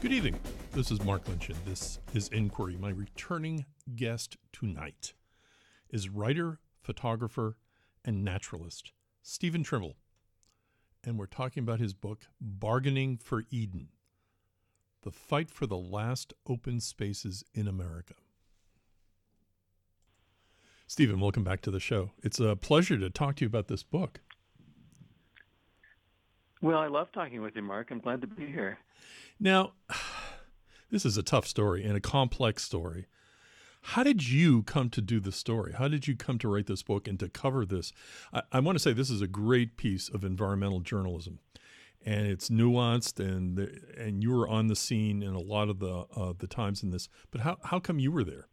Good evening. This is Mark Lynch, and this is Inquiry. My returning guest tonight is writer, photographer, and naturalist Stephen Trimble. And we're talking about his book, Bargaining for Eden, The Fight for the Last Open Spaces in America. Stephen, welcome back to the show. It's a pleasure to talk to you about this book. Well, I love talking with you, Mark. I'm glad to be here. Now, this is a tough story and a complex story. How did you come to do this story? How did you come to write this book and to cover this? I want to say this is a great piece of environmental journalism, and it's nuanced, and you were on the scene in a lot of the times in this. But how come you were there?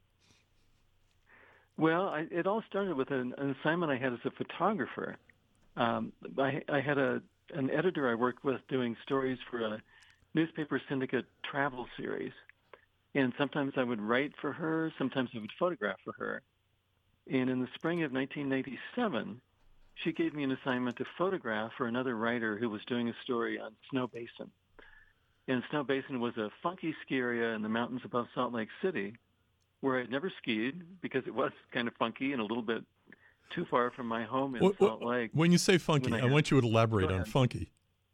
Well, it all started with an assignment I had as a photographer. I had an editor I worked with doing stories for a newspaper syndicate travel series. And sometimes I would write for her, sometimes I would photograph for her. And in the spring of 1987, she gave me an assignment to photograph for another writer who was doing a story on Snow Basin. And Snow Basin was a funky ski area in the mountains above Salt Lake City, where I'd never skied because it was kind of funky and a little bit too far from my home in Salt Lake. When you say funky, I want you to elaborate on funky.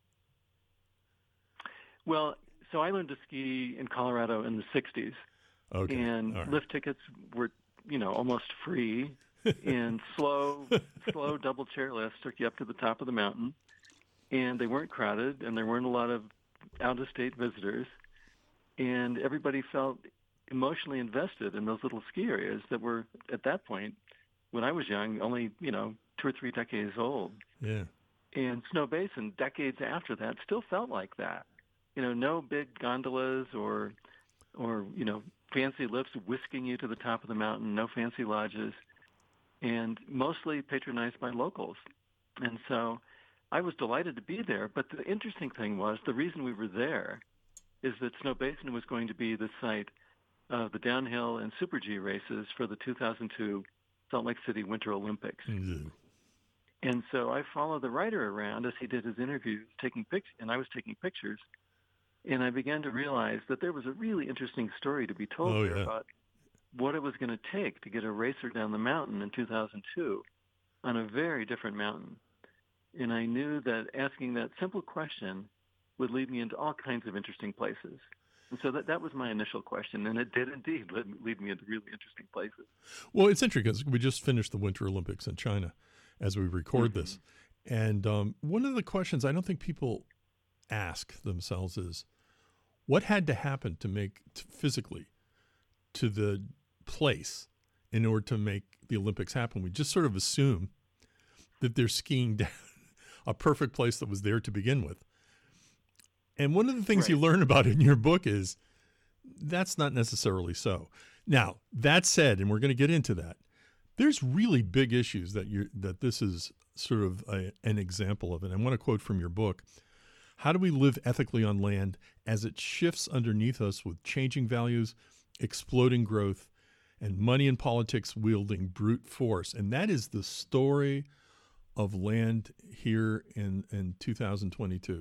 Well, so I learned to ski in Colorado in the 60s. Okay. And right. Lift tickets were, almost free. And slow double chairlifts took you up to the top of the mountain. And they weren't crowded, and there weren't a lot of out-of-state visitors. And everybody felt emotionally invested in those little ski areas that were, at that point, when I was young, only, 2 or 3 decades old. Yeah. And Snow Basin, decades after that, still felt like that. No big gondolas or fancy lifts whisking you to the top of the mountain, no fancy lodges, and mostly patronized by locals. And so I was delighted to be there. But the interesting thing was the reason we were there is that Snow Basin was going to be the site of the downhill and Super G races for the 2002 Salt Lake City Winter Olympics. Mm-hmm. And so I followed the writer around as he did his interviews, taking pictures, and I was taking pictures. And I began to realize that there was a really interesting story to be told about what it was going to take to get a racer down the mountain in 2002 on a very different mountain. And I knew that asking that simple question would lead me into all kinds of interesting places. And so that was my initial question, and it did indeed lead me into really interesting places. Well, it's interesting because we just finished the Winter Olympics in China as we record this. And one of the questions I don't think people ask themselves is, what had to happen to make physically to the place in order to make the Olympics happen? We just sort of assume that they're skiing down a perfect place that was there to begin with. And one of the things you learn about in your book is that's not necessarily so. Now, that said, and we're going to get into that, there's really big issues that this is sort of an example of. And I want to quote from your book. How do we live ethically on land as it shifts underneath us with changing values, exploding growth, and money and politics wielding brute force? And that is the story of land here in 2022.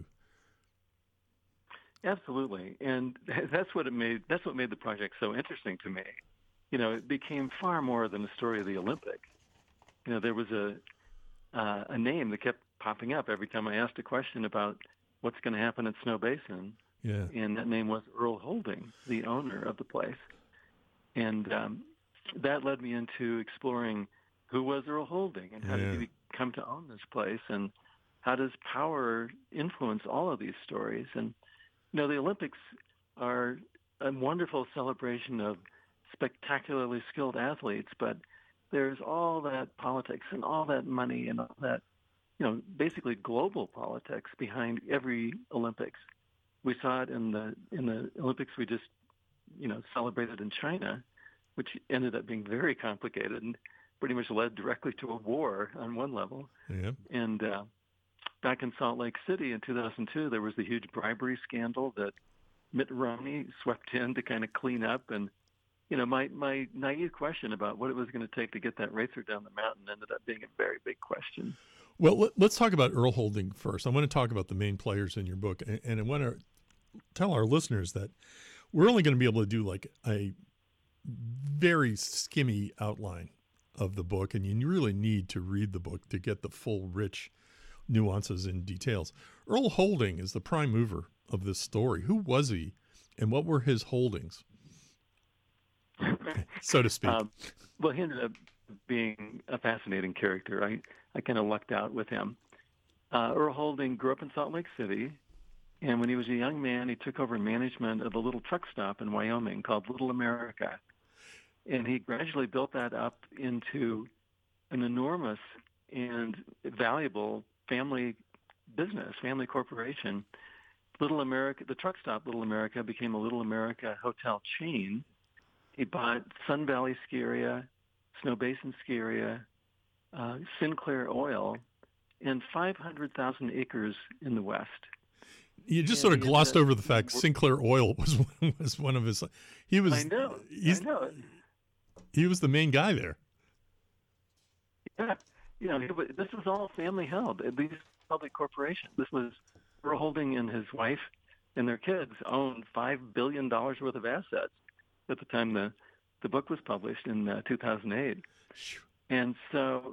Absolutely, and that's what made the project so interesting to me. It became far more than a story of the Olympics. There was a name that kept popping up every time I asked a question about what's going to happen at Snow Basin. Yeah. And that name was Earl Holding, the owner of the place. And that led me into exploring who was Earl Holding and how did he come to own this place, and how does power influence all of these stories. And, the Olympics are a wonderful celebration of spectacularly skilled athletes, but there's all that politics and all that money and all that, basically global politics behind every Olympics. We saw it in the Olympics we just, celebrated in China, which ended up being very complicated and pretty much led directly to a war on one level. Yeah. And back in Salt Lake City in 2002, there was the huge bribery scandal that Mitt Romney swept in to kind of clean up. And, my naive question about what it was going to take to get that racer down the mountain ended up being a very big question. Well, let's talk about Earl Holding first. I want to talk about the main players in your book, and I want to tell our listeners that we're only going to be able to do like a very skimmy outline of the book, and you really need to read the book to get the full, rich nuances and details. Earl Holding is the prime mover of this story. Who was he, and what were his holdings, so to speak? Well, he ended up being a fascinating character. I kind of lucked out with him. Earl Holding grew up in Salt Lake City, and when he was a young man, he took over management of a little truck stop in Wyoming called Little America. And he gradually built that up into an enormous and valuable family business, family corporation. Little America, the truck stop Little America, became a Little America hotel chain. He bought Sun Valley Ski Area, Snow Basin Ski Area, Sinclair Oil, and 500,000 acres in the West. You just sort of glossed over the fact Sinclair Oil was one of his. He was. I know. He was the main guy there. Yeah, this was all family held. These public corporations. This was Earl Holding and his wife and their kids owned $5 billion worth of assets at the time the book was published in 2008. And so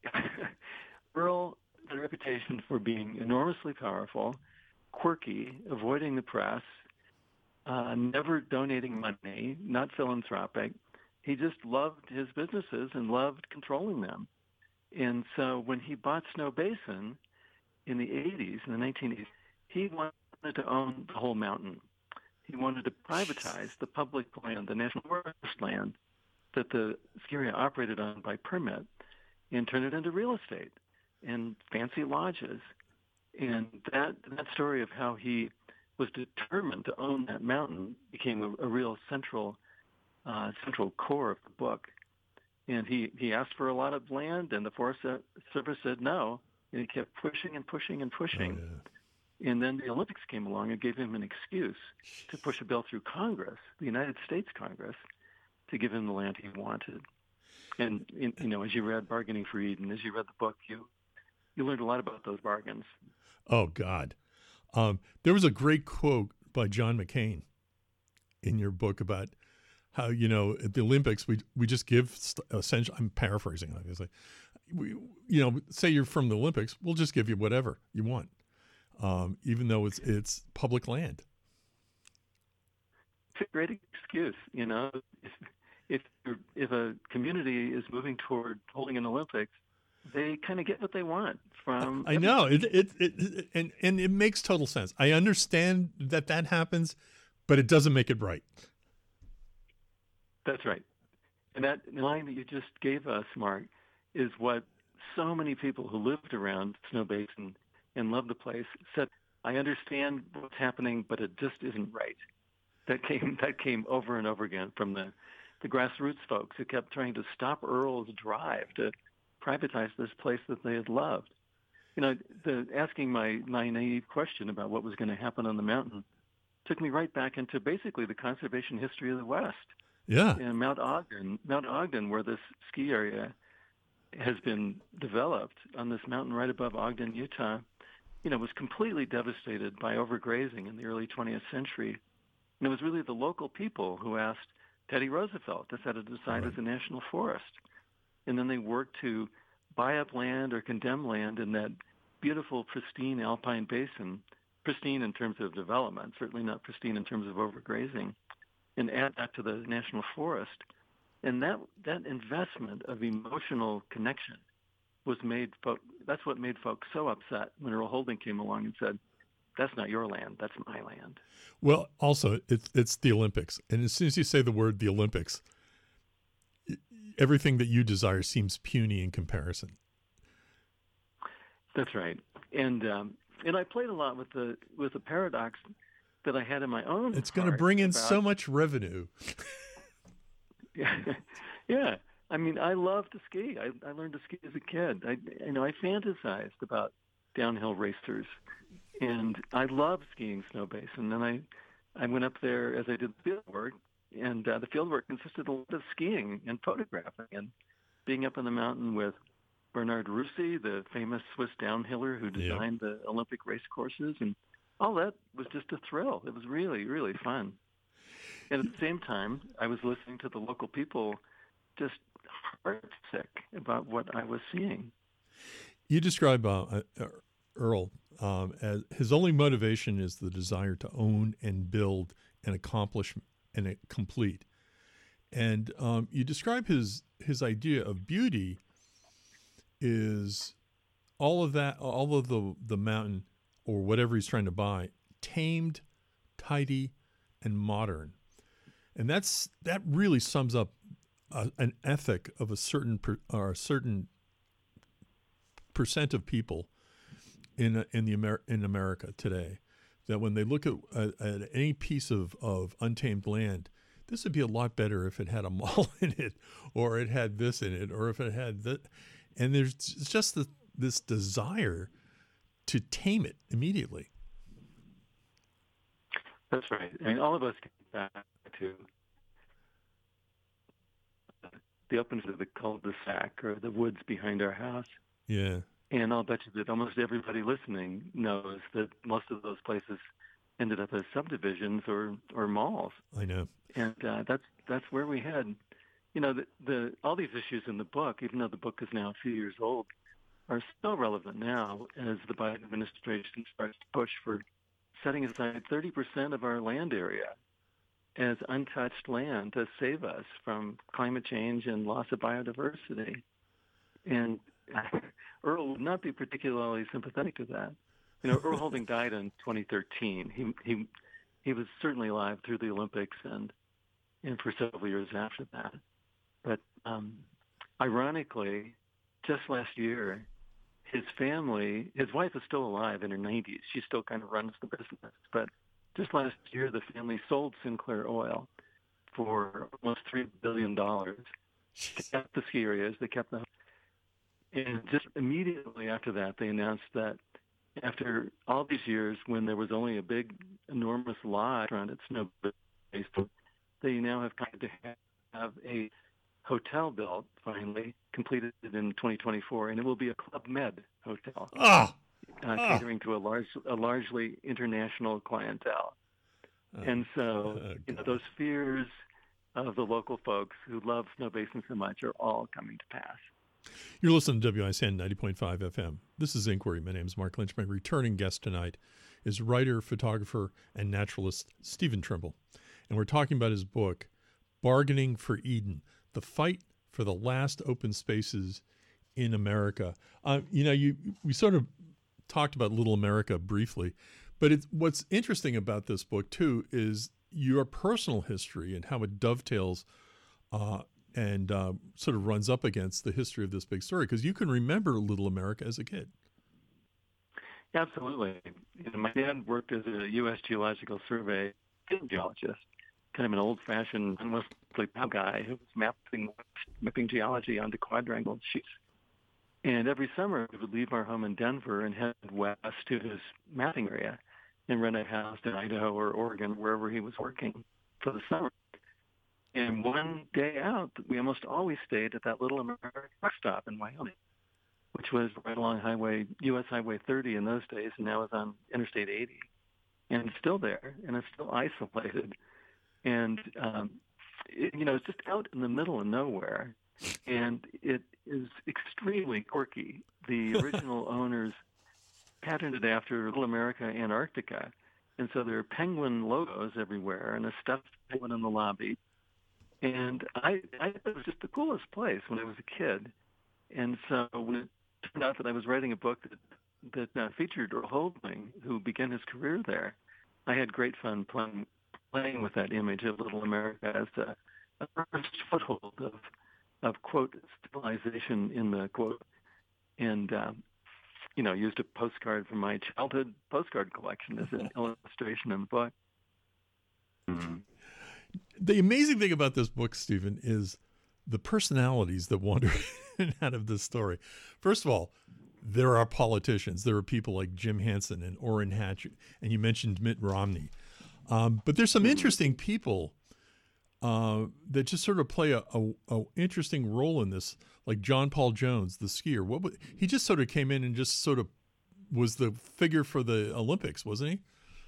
Earl had a reputation for being enormously powerful, quirky, avoiding the press, never donating money, not philanthropic. He just loved his businesses and loved controlling them. And so when he bought Snow Basin in the 80s, in the 1980s, he wanted to own the whole mountain. He wanted to privatize the public land, the national forest land that the ski area operated on by permit, and turn it into real estate and fancy lodges. And that story of how he was determined to own that mountain became a real central core of the book. And he asked for a lot of land, and the Forest Service said no, and he kept pushing and pushing and pushing. Oh, yeah. And then the Olympics came along and gave him an excuse to push a bill through Congress, the United States Congress, to give him the land he wanted. And as you read Bargaining for Eden, as you read the book, you learned a lot about those bargains. Oh, God. There was a great quote by John McCain in your book about how, at the Olympics, we just give essentially, I'm paraphrasing, obviously, say you're from the Olympics, we'll just give you whatever you want, even though it's public land. It's a great excuse, If a community is moving toward holding an Olympics, they kind of get what they want from. I know and it makes total sense. I understand that happens, but it doesn't make it right. That's right. And that line that you just gave us, Mark, is what so many people who lived around Snow Basin and loved the place said, I understand what's happening, but it just isn't right. That came over and over again from the grassroots folks who kept trying to stop Earl's drive to privatize this place that they had loved. Asking my naive question about what was going to happen on the mountain took me right back into basically the conservation history of the West. Yeah. In Mount Ogden, where this ski area has been developed on this mountain right above Ogden, Utah, was completely devastated by overgrazing in the early 20th century. And it was really the local people who asked Teddy Roosevelt to set it aside as a national forest. And then they worked to buy up land or condemn land in that beautiful, pristine alpine basin, pristine in terms of development, certainly not pristine in terms of overgrazing, and add that to the national forest. And that investment of emotional connection that's what made folks so upset when Earl Holding came along and said, that's not your land, that's my land. Well, also, it's the Olympics. And as soon as you say the word the Olympics, everything that you desire seems puny in comparison. That's right. And I played a lot with the paradox that I had in my own. It's going to bring in so much revenue. Yeah. I mean, I love to ski. I learned to ski as a kid. I fantasized about downhill racers, and I loved skiing Snow Basin. And I went up there as I did field work, and the field work consisted a lot of skiing and photographing and being up on the mountain with Bernard Rusi, the famous Swiss downhiller who designed the Olympic race courses, and all that was just a thrill. It was really, really fun. And at the same time, I was listening to the local people just heartsick about what I was seeing. You describe Earl as his only motivation is the desire to own and build and accomplish and complete. And you describe his idea of beauty is all of that, all of the mountain or whatever he's trying to buy, tamed, tidy, and modern. And that really sums up an ethic of a certain percent of people in America today. That when they look at any piece of untamed land, this would be a lot better if it had a mall in it, or it had this in it, or if it had that. And there's just this desire to tame it immediately. That's right. I mean, all of us get back to the openness of the cul-de-sac or the woods behind our house. Yeah. And I'll bet you that almost everybody listening knows that most of those places ended up as subdivisions or malls. I know. And that's where we had, the all these issues in the book, even though the book is now a few years old, are still relevant now as the Biden administration starts to push for setting aside 30% of our land area as untouched land to save us from climate change and loss of biodiversity. And Earl would not be particularly sympathetic to that. Earl Holding died in 2013. He was certainly alive through the Olympics and for several years after that. But ironically, just last year, his family, his wife is still alive in her 90s. She still kind of runs the business. But just last year, the family sold Sinclair Oil for almost $3 billion. They kept the ski areas. They kept the... And just immediately after that, they announced that after all these years, when there was only a big, enormous lodge around it, snow based, they now have kind of have a hotel built, finally, completed in 2024, and it will be a Club Med hotel, catering to a largely international clientele. And so, those fears of the local folks who love Snow Basin so much are all coming to pass. You're listening to WISN 90.5 FM. This is Inquiry. My name is Mark Lynch. My returning guest tonight is writer, photographer, and naturalist Stephen Trimble. And we're talking about his book, Bargaining for Eden, The Fight for the Last Open Spaces in America. We sort of talked about Little America briefly, but what's interesting about this book, too, is your personal history and how it dovetails and sort of runs up against the history of this big story, because you can remember Little America as a kid. Absolutely. My dad worked as a U.S. Geological Survey geologist, kind of an old-fashioned, mostly guy who was mapping geology onto quadrangle sheets. And every summer, we would leave our home in Denver and head west to his mapping area and rent a house in Idaho or Oregon, wherever he was working for the summer. And one day out, we almost always stayed at that Little America truck stop in Wyoming, which was right along U.S. Highway 30 in those days, and now is on Interstate 80. And it's still there, and it's still isolated. And, it's just out in the middle of nowhere. And it is extremely quirky. The original owners patterned it after Little America Antarctica. And so there are penguin logos everywhere and a stuffed penguin in the lobby. And I thought it was just the coolest place when I was a kid. And so when it turned out that I was writing a book that featured Earl Holding, who began his career there, I had great fun playing with that image of Little America as a first foothold of quote, civilization in the quote. And, used a postcard from my childhood postcard collection as an illustration in the book. Mm-hmm. The amazing thing about this book, Stephen, is the personalities that wander in and out of this story. First of all, there are politicians. There are people like Jim Hansen and Orrin Hatch, and you mentioned Mitt Romney. But there's some interesting people that just sort of play a interesting role in this, like John Paul Jones, the skier. He just sort of came in and just sort of was the figure for the Olympics, wasn't he?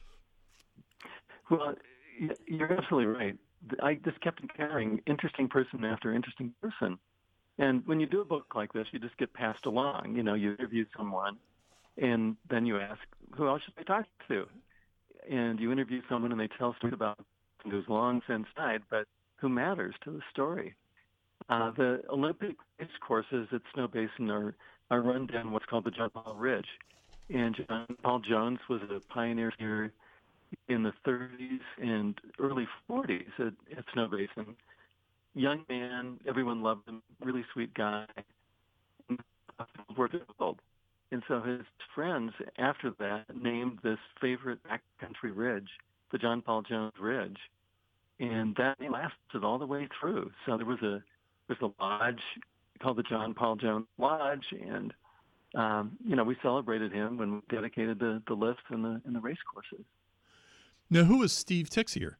Well, you're absolutely right. I just kept encountering interesting person after interesting person. And when you do a book like this, you just get passed along. You interview someone, and then you ask, who else should I talk to? And you interview someone, and they tell stories about someone who's long since died, but who matters to the story. The Olympic race courses at Snow Basin are run down what's called the John Paul Ridge. And John Paul Jones was a pioneer here in the 30s and early 40s at Snow Basin. Young man, everyone loved him, really sweet guy, were difficult. And so his friends, after that, named this favorite backcountry ridge the John Paul Jones Ridge. And that lasted all the way through. So there's a lodge called the John Paul Jones Lodge, and we celebrated him when we dedicated the lifts and the race courses. Now, who was Steve Tixier?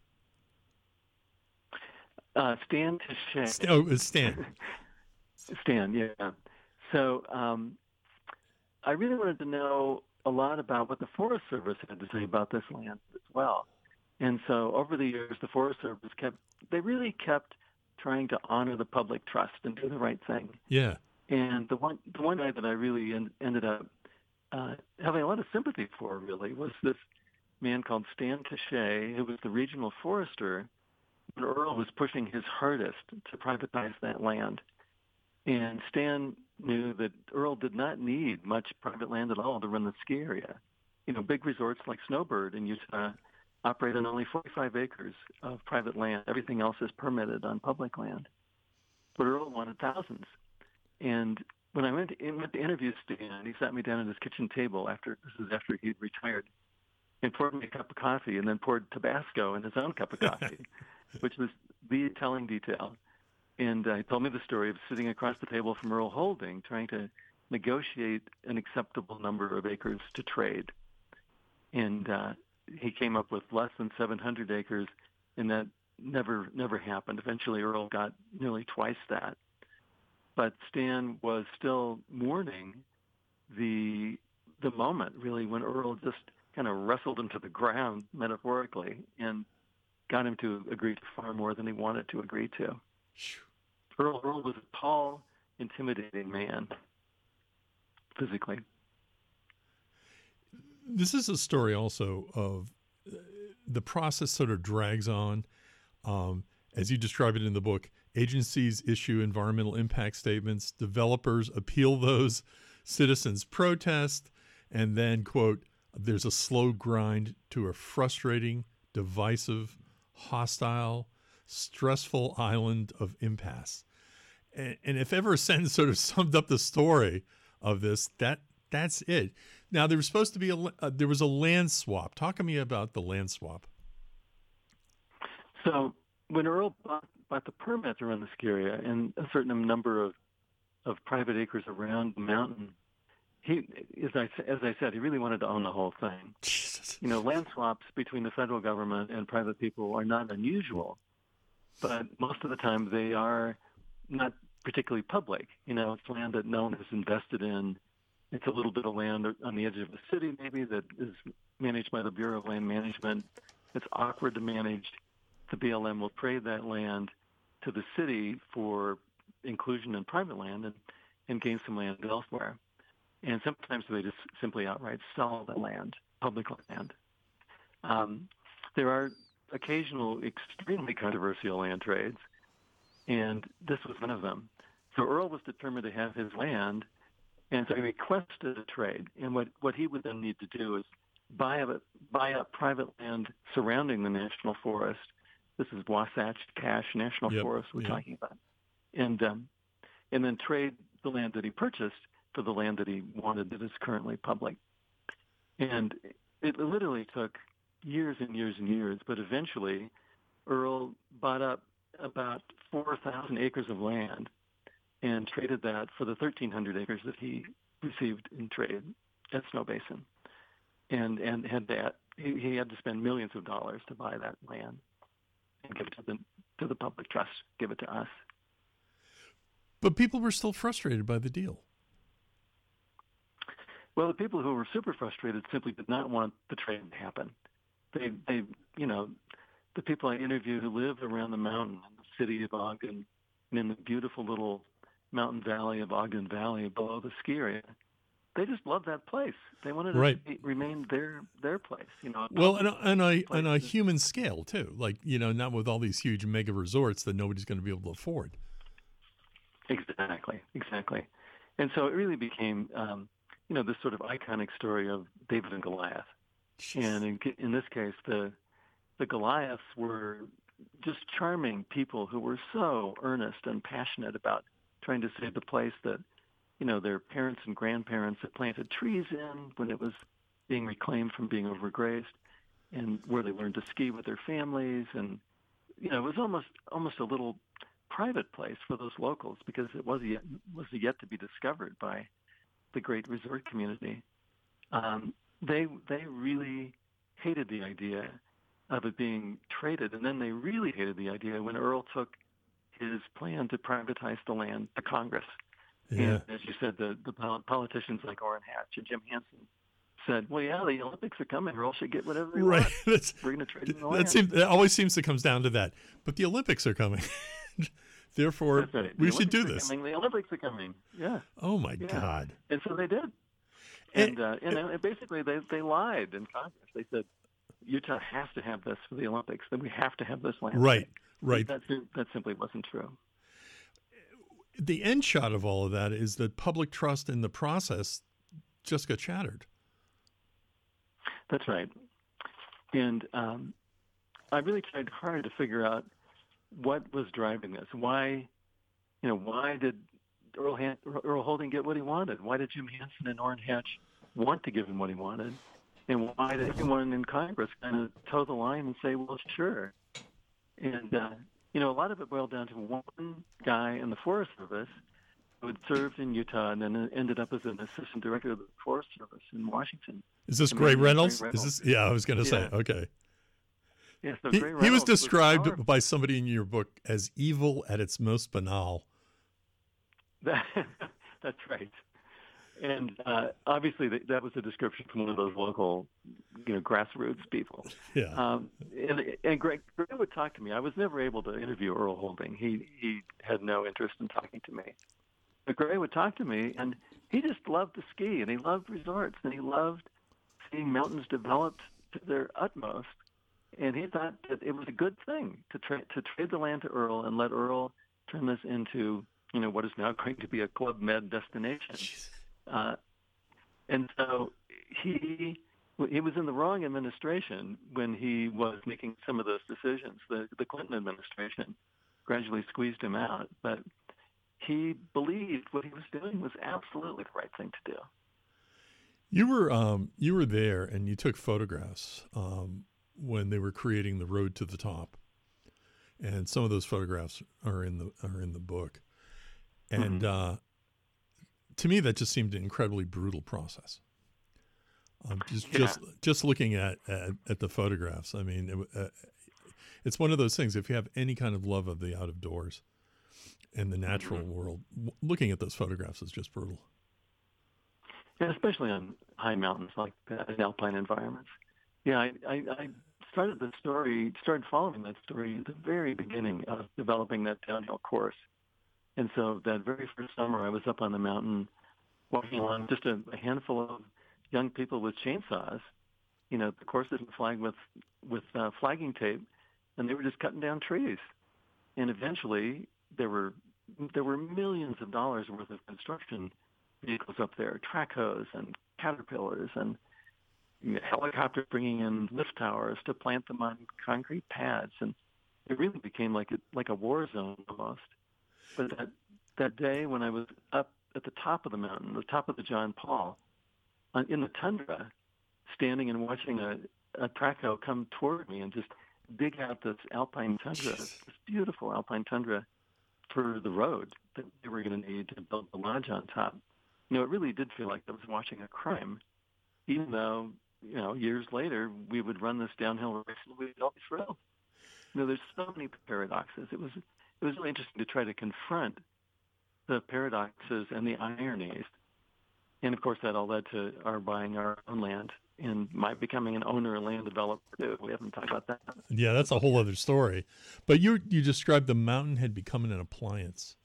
Stan Tichet. Oh, it was Stan. Stan, yeah. So I really wanted to know a lot about what the Forest Service had to say about this land as well. And so over the years, the Forest Service really kept trying to honor the public trust and do the right thing. Yeah. And the one guy that I really ended up having a lot of sympathy for, really, was this man called Stan Tichet, who was the regional forester when Earl was pushing his hardest to privatize that land. And Stan knew that Earl did not need much private land at all to run the ski area. Big resorts like Snowbird in Utah operate on only 45 acres of private land. Everything else is permitted on public land. But Earl wanted thousands. And when I went to interview Stan, he sat me down at his kitchen table after he'd retired, and poured me a cup of coffee, and then poured Tabasco in his own cup of coffee, which was the telling detail. And he told me the story of sitting across the table from Earl Holding, trying to negotiate an acceptable number of acres to trade. And he came up with less than 700 acres, and that never happened. Eventually, Earl got nearly twice that. But Stan was still mourning the moment, really, when Earl just kind of wrestled him to the ground, metaphorically, and got him to agree to far more than he wanted to agree to. Earl was a tall, intimidating man, physically. This is a story also of the process sort of drags on. As you describe it in the book, agencies issue environmental impact statements, developers appeal those, citizens protest, and then, quote, there's a slow grind to a frustrating, divisive, hostile, stressful island of impasse. And if ever a sentence sort of summed up the story of this, that's it. Now, there was supposed to be there was a land swap. Talk to me about the land swap. So when Earl bought the permit to run the ski area and a certain number of private acres around the mountain, he, as I said, he really wanted to own the whole thing. Jesus. Land swaps between the federal government and private people are not unusual, but most of the time they are not particularly public. It's land that no one has invested in. It's a little bit of land on the edge of a city, maybe, that is managed by the Bureau of Land Management. It's awkward to manage. The BLM will trade that land to the city for inclusion in private land and gain some land elsewhere. And sometimes they just simply outright sell the land, public land. There are occasional extremely controversial land trades, and this was one of them. So Earl was determined to have his land, and so he requested a trade. And what he would then need to do is buy up private land surrounding the national forest. This is Wasatch Cache National Forest we're talking about. And then trade the land that he purchased for the land that he wanted that is currently public. And it literally took years and years and years, but eventually Earl bought up about 4,000 acres of land and traded that for the 1,300 acres that he received in trade at Snow Basin. And he had to spend millions of dollars to buy that land and give it to the public trust, give it to us. But people were still frustrated by the deal. Well, the people who were super frustrated simply did not want the trade to happen. they, you know, the people I interviewed who live around the mountain in the city of Ogden and in the beautiful little mountain valley of Ogden Valley below the ski area, they just love that place. They wanted Right. it to remain their place. You know, Well, on a place. human scale too, like, you know, not with all these huge mega resorts that nobody's going to be able to afford. Exactly. And so it really became, you know, this sort of iconic story of David and Goliath. And in this case, the Goliaths were just charming people who were so earnest and passionate about trying to save the place that, you know, their parents and grandparents had planted trees in when it was being reclaimed from being overgrazed, and where they learned to ski with their families. And, you know, it was almost a little private place for those locals because it was yet to be discovered by the great resort community. They really hated the idea of it being traded, and then they really hated the idea when Earl took his plan to privatize the land to Congress. Yeah. And as you said, the politicians like Orrin Hatch and Jim Hansen said, "Well, yeah, the Olympics are coming. Earl should get whatever he wants. We're going to trade him the land." That always seems to come down to that. But the Olympics are coming. Therefore, right. we should do this. The Olympics are coming. Yeah. Oh, my God. And so they did. And basically they lied in Congress. They said, Utah has to have this for the Olympics. Then we have to have this land. Right. That simply wasn't true. The end shot of all of that is that public trust in the process just got shattered. That's right. And I really tried hard to figure out what was driving this. Why did Earl Holding get what he wanted? Why did Jim Hansen and Orrin Hatch want to give him what he wanted? And why did everyone in Congress kind of toe the line and say, well, sure? And, you know, a lot of it boiled down to one guy in the Forest Service who had served in Utah and then ended up as an assistant director of the Forest Service in Washington. Is this Gray Reynolds? Is this? Yeah, I was going to say. Okay. Yeah, so he was described by somebody in your book as evil at its most banal. That's right. And obviously that was a description from one of those local, you know, grassroots people. Yeah. And Greg would talk to me. I was never able to interview Earl Holding. He had no interest in talking to me. But Gray would talk to me, and he just loved to ski, and he loved resorts, and he loved seeing mountains developed to their utmost. And he thought that it was a good thing to trade the land to Earl and let Earl turn this into, you know, what is now going to be a Club Med destination. And so he was in the wrong administration when he was making some of those decisions. The Clinton administration gradually squeezed him out, but he believed what he was doing was absolutely the right thing to do. You were there and you took photographs when they were creating the road to the top, and some of those photographs are in the book. And to me, that just seemed an incredibly brutal process. Just looking at the photographs, I mean, it's one of those things. If you have any kind of love of the out of doors and the natural world, looking at those photographs is just brutal. Yeah, especially on high mountains like that, in alpine environments. Yeah, I started following that story at the very beginning of developing that downhill course. And so that very first summer, I was up on the mountain walking along just a handful of young people with chainsaws. You know, the course isn't flagged with flagging tape, and they were just cutting down trees. And eventually, there were millions of dollars worth of construction vehicles up there, track hoes and caterpillars and helicopters bringing in lift towers to plant them on concrete pads. And it really became like a war zone almost. But that day when I was up at the top of the mountain, the top of the John Paul, in the tundra, standing and watching a track hoe come toward me and just dig out this alpine tundra, this beautiful alpine tundra for the road that they were going to need to build the lodge on top. You know, it really did feel like I was watching a crime, even though, you know, years later we would run this downhill race and we'd all be thrilled. You know, there's so many paradoxes. It was really interesting to try to confront the paradoxes and the ironies. And, of course, that all led to our buying our own land and my becoming an owner and land developer too. We haven't talked about that. Yeah, that's a whole other story. But you described the mountain had become an appliance.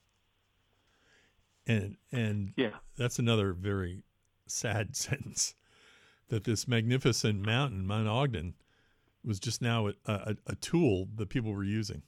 And Yeah. that's another very sad sentence, that this magnificent mountain, Mount Ogden, was just now a tool that people were using.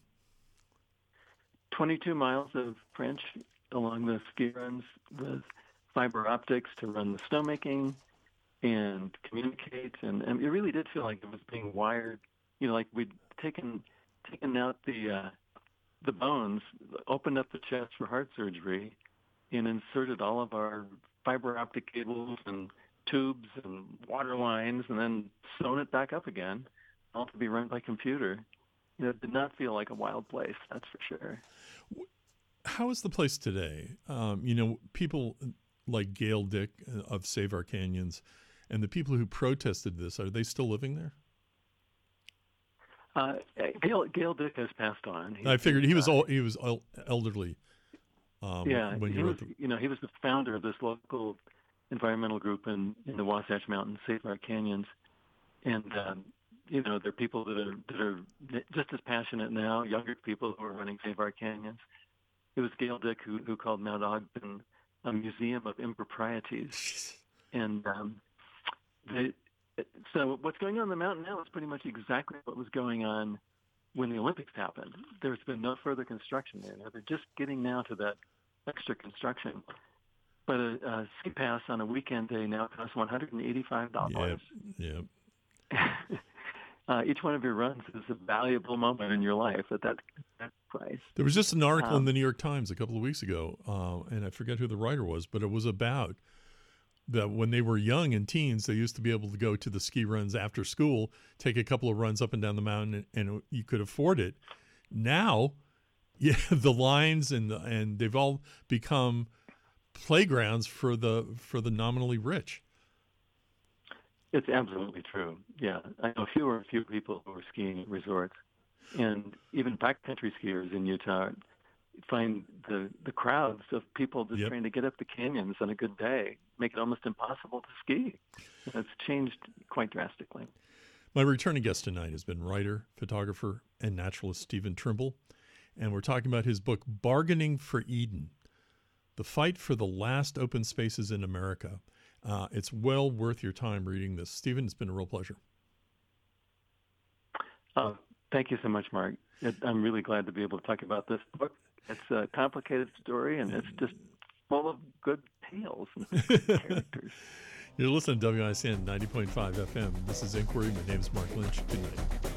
22 miles of trench along the ski runs with fiber optics to run the snowmaking and communicate. And it really did feel like it was being wired, like we'd taken out the bones, opened up the chest for heart surgery, and inserted all of our fiber optic cables and tubes and water lines, and then sewn it back up again, all to be run by computer. It did not feel like a wild place, that's for sure. How is the place today? People like Gail Dick of Save Our Canyons and the people who protested this, are they still living there? Gail Dick has passed on. I figured he was elderly. When he was the founder of this local environmental group in the Wasatch Mountains, Save Our Canyons, and there are people that are just as passionate now, younger people who are running Save Our Canyons. It was Gail Dick who called Mount Ogden a museum of improprieties, and so what's going on the mountain now is pretty much exactly what was going on when the Olympics happened. There's been no further construction there. Now they're just getting now to that extra construction. But a ski pass on a weekend day now costs $185. Yeah. Each one of your runs is a valuable moment in your life at that price. There was just an article in the New York Times a couple of weeks ago, and I forget who the writer was, but it was about that when they were young and teens, they used to be able to go to the ski runs after school, take a couple of runs up and down the mountain, and you could afford it. Now, the lines and they've all become playgrounds for the nominally rich. It's absolutely true. Yeah, I know fewer and fewer people who are skiing at resorts, and even backcountry skiers in Utah find the crowds of people just trying to get up the canyons on a good day make it almost impossible to ski. It's changed quite drastically. My returning guest tonight has been writer, photographer, and naturalist Stephen Trimble, and we're talking about his book, Bargaining for Eden, The Fight for the Last Open Spaces in America. It's well worth your time reading this. Stephen, it's been a real pleasure. Thank you so much, Mark. I'm really glad to be able to talk about this book. It's a complicated story, and it's just full of good tales and characters. You're listening to WICN 90.5 FM. This is Inquiry. My name is Mark Lynch. Good night.